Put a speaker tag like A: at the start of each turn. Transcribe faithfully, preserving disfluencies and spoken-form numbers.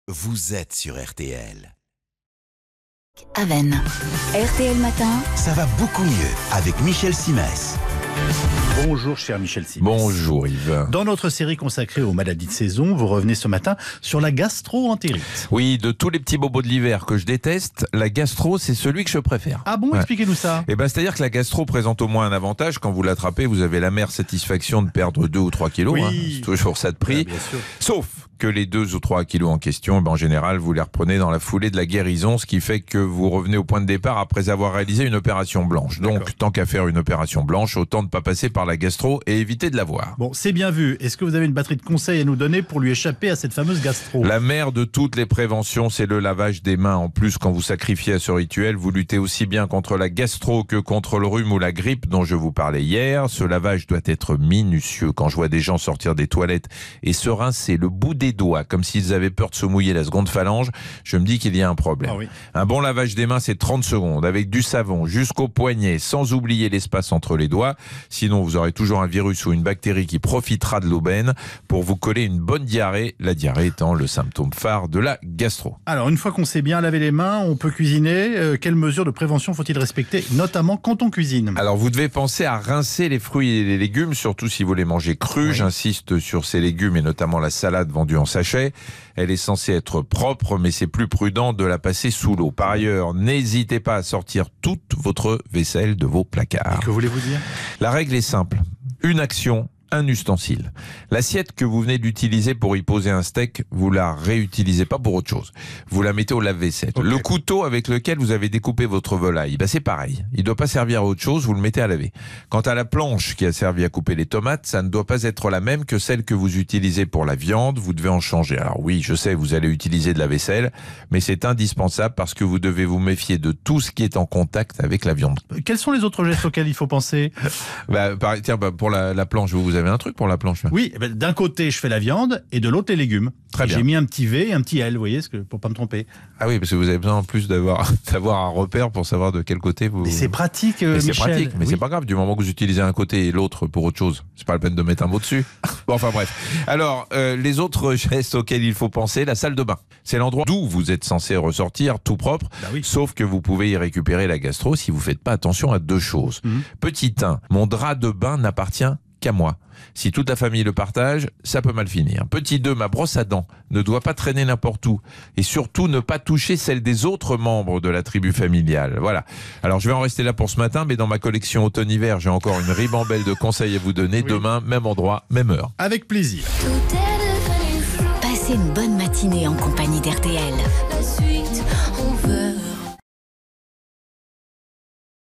A: Vous êtes sur R T L.
B: Aven. R T L Matin.
A: Ça va beaucoup mieux avec Michel Simès.
C: Bonjour cher Michel Simès.
D: Bonjour Yves.
C: Dans notre série consacrée aux maladies de saison, vous revenez ce matin sur la gastro-entérite.
D: Oui, de tous les petits bobos de l'hiver que je déteste, la gastro c'est celui que je préfère.
C: Ah bon,
D: ouais.
C: Expliquez-nous ça.
D: Eh ben, c'est-à-dire que la gastro présente au moins un avantage. Quand vous l'attrapez, vous avez l'amère satisfaction de perdre deux ou trois kilos.
C: Oui.
D: Hein. C'est toujours ça de prix.
C: Ouais, bien sûr.
D: Sauf que les deux ou trois kilos en question, ben, en général, vous les reprenez dans la foulée de la guérison, ce qui fait que vous revenez au point de départ après avoir réalisé une opération blanche. Donc,
C: D'accord.
D: tant qu'à faire une opération blanche, autant ne pas passer par la gastro et éviter de la voir.
C: Bon, c'est bien vu. Est-ce que vous avez une batterie de conseils à nous donner pour lui échapper à cette fameuse gastro?
D: La mère de toutes les préventions, c'est le lavage des mains. En plus, quand vous sacrifiez à ce rituel, vous luttez aussi bien contre la gastro que contre le rhume ou la grippe dont je vous parlais hier. Ce lavage doit être minutieux. Quand je vois des gens sortir des toilettes et se rincer le bout des doigts comme s'ils avaient peur de se mouiller la seconde phalange, je me dis qu'il y a un problème.
C: Ah oui.
D: Un bon lavage des mains, c'est trente secondes avec du savon jusqu'au poignet, sans oublier l'espace entre les doigts. Sinon, vous aurez toujours un virus ou une bactérie qui profitera de l'aubaine pour vous coller une bonne diarrhée, la diarrhée étant le symptôme phare de la gastro.
C: Alors, une fois qu'on s'est bien lavé les mains, on peut cuisiner. Euh, quelles mesures de prévention faut-il respecter, notamment quand on cuisine?
D: Alors, vous devez penser à rincer les fruits et les légumes, surtout si vous les mangez crus.
C: Oui.
D: J'insiste sur ces légumes et notamment la salade vendue en sachet. Elle est censée être propre, mais c'est plus prudent de la passer sous l'eau. Par ailleurs, n'hésitez pas à sortir toute votre vaisselle de vos placards.
C: Et que voulez-vous dire?
D: La règle est simple. Une action, un ustensile. L'assiette que vous venez d'utiliser pour y poser un steak, vous la réutilisez pas pour autre chose. Vous la mettez au lave-vaisselle.
C: Okay.
D: Le couteau avec lequel vous avez découpé votre volaille, ben c'est pareil. Il ne doit pas servir à autre chose, vous le mettez à laver. Quant à la planche qui a servi à couper les tomates, ça ne doit pas être la même que celle que vous utilisez pour la viande, vous devez en changer. Alors oui, je sais, vous allez utiliser de la vaisselle, mais c'est indispensable parce que vous devez vous méfier de tout ce qui est en contact avec la viande.
C: Quels sont les autres gestes auxquels il faut penser?
D: Bah, par, tiens, bah, pour la, la planche, vous, vous avez un truc pour la planche là?
C: Oui, eh ben, d'un côté, je fais la viande et de l'autre, les légumes.
D: Très bien.
C: J'ai mis un petit V et un petit L, vous voyez, pour pas me tromper.
D: Ah oui, parce que vous avez besoin en plus d'avoir d'avoir un repère pour savoir de quel côté vous...
C: Mais c'est pratique, euh,
D: Mais c'est
C: Michel.
D: pratique, mais
C: Oui.
D: c'est pas grave, du moment que vous utilisez un côté et l'autre pour autre chose. C'est pas la peine de mettre un mot dessus. Bon, enfin bref. Alors, euh, les autres gestes auxquels il faut penser, la salle de bain. C'est l'endroit d'où vous êtes censé ressortir tout propre,
C: Bah oui.
D: sauf que vous pouvez y récupérer la gastro si vous faites pas attention à deux choses.
C: Mhm.
D: Petit un, mon drap de bain n'appartient qu'à moi. Si toute la famille le partage, ça peut mal finir. Petit deux, ma brosse à dents ne doit pas traîner n'importe où. Et surtout, ne pas toucher celle des autres membres de la tribu familiale. Voilà. Alors, je vais en rester là pour ce matin, mais dans ma collection automne-hiver, j'ai encore une ribambelle de conseils à vous donner.
C: Oui.
D: Demain, même endroit, même heure.
C: Avec plaisir.
B: Passez une bonne matinée en compagnie d'R T L.